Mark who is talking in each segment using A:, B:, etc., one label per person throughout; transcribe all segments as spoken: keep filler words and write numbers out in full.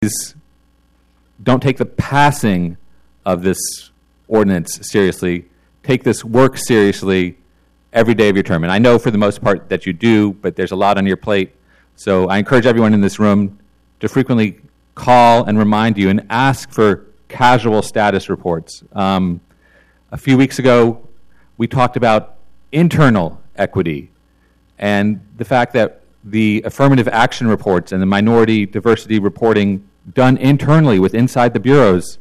A: please don't take the passing of this ordinance seriously. Take this work seriously every day of your term. And I know for the most part that you do, but there's a lot on your plate. So I encourage everyone in this room to frequently call and remind you and ask for casual status reports. Um, a few weeks ago, we talked about internal equity and the fact that the affirmative action reports and the minority diversity reporting done internally with inside the bureaus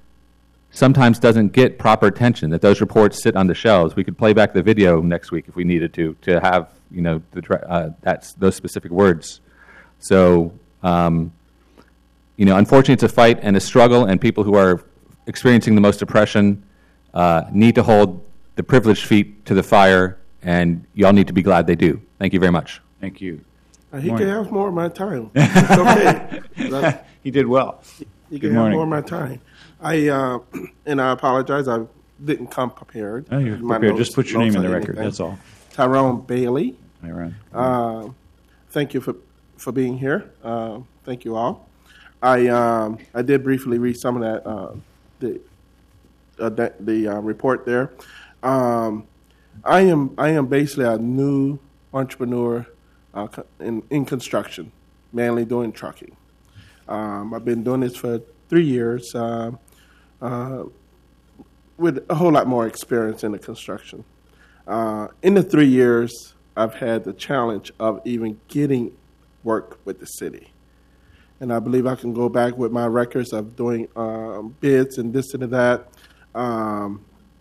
A: sometimes doesn't get proper attention, that those reports sit on the shelves. We could play back the video next week if we needed to, to have, you know, the, uh, that's, those specific words. So, um, you know, unfortunately it's a fight and a struggle, and people who are experiencing the most oppression uh, need to hold the privileged feet to the fire, and you all need to be glad they do. Thank you very much.
B: Thank you.
C: Uh, he can have more of my time. It's okay.
B: He did well.
C: He
B: Good
C: can have
B: morning.
C: more of my time. I uh, and I apologize. I didn't come prepared.
B: Oh, you're
C: My
B: prepared.
C: notes
B: Just put your
C: don't
B: name in
C: say
B: the record.
C: anything.
B: That's all.
C: Tyrone Bailey.
B: Hi, Ron.
C: Uh, thank you for for being here. Uh, thank you all. I um, I did briefly read some of that uh, the uh, the, the uh, report there. Um, I am I am basically a new entrepreneur uh, co- in in construction, mainly doing trucking. Um, I've been doing this for three years uh, uh, with a whole lot more experience in the construction. Uh, in the three years, I've had the challenge of even getting work with the city. And I believe I can go back with my records of doing um, bids and this and that, um,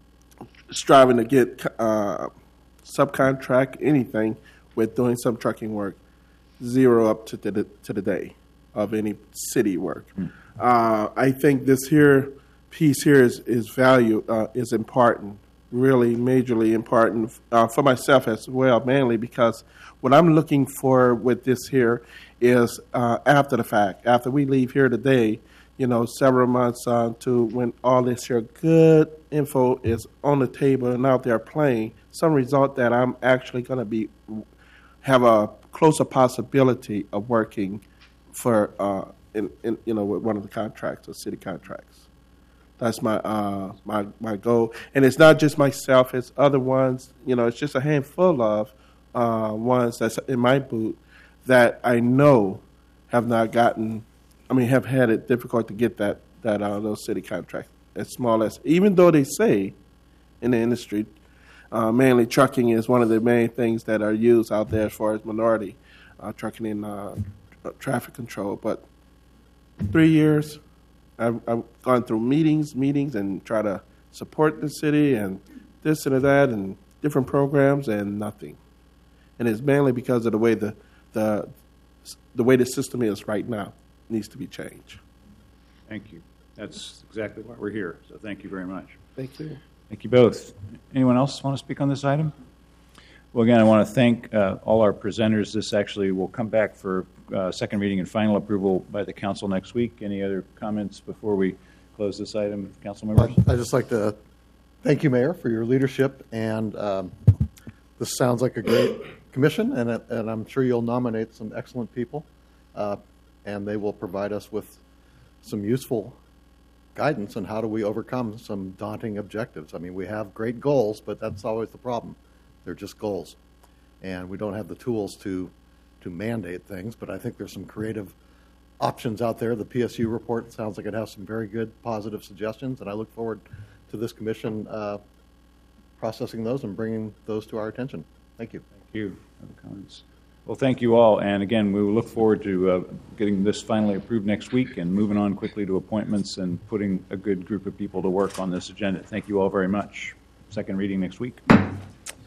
C: striving to get uh, subcontract anything with doing some trucking work, zero up to the, to the day of any city work. Mm. Uh, I think this here piece here is is value uh, is important, really majorly important uh, for myself as well, mainly because what I'm looking for with this here is uh, after the fact, after we leave here today, you know, several months uh, to when all this here good info is on the table and out there playing, some result that I'm actually going to be have a closer possibility of working for uh, in, in you know with one of the contracts or city contracts. That's my uh, my my goal, and it's not just myself; it's other ones. You know, it's just a handful of uh, ones that's in my boot that I know have not gotten. I mean, have had it difficult to get that that uh, those city contracts as small as, even though they say in the industry, uh, mainly trucking is one of the main things that are used out there as far as minority uh, trucking in uh, traffic control. But three years, I've, I've gone through meetings, meetings, and try to support the city and this and that and different programs, and nothing. And it's mainly because of the way the the the way the system is right now. It needs to be changed.
B: Thank you. That's exactly why we're here. So thank you very much.
C: Thank you.
B: Thank you both. Anyone else want to speak on this item? Well, again, I want to thank uh, all our presenters. This actually will come back for uh, second reading and final approval by the council next week. Any other comments before we close this item, council members?
D: I'd just like to thank you, Mayor, for your leadership. And um, this sounds like a great commission, and, it, and I'm sure you'll nominate some excellent people, uh, and they will provide us with some useful guidance on how do we overcome some daunting objectives. I mean, we have great goals, but that's always the problem. They're just goals, and we don't have the tools to to mandate things. But I think there's some creative options out there. The P S U report sounds like it has some very good, positive suggestions, and I look forward to this commission uh, processing those and bringing those to our attention. Thank you.
B: Thank you. Other comments? Well, thank you all, and again, we will look forward to uh, getting this finally approved next week and moving on quickly to appointments and putting a good group of people to work on this agenda. Thank you all very much. Second reading next week.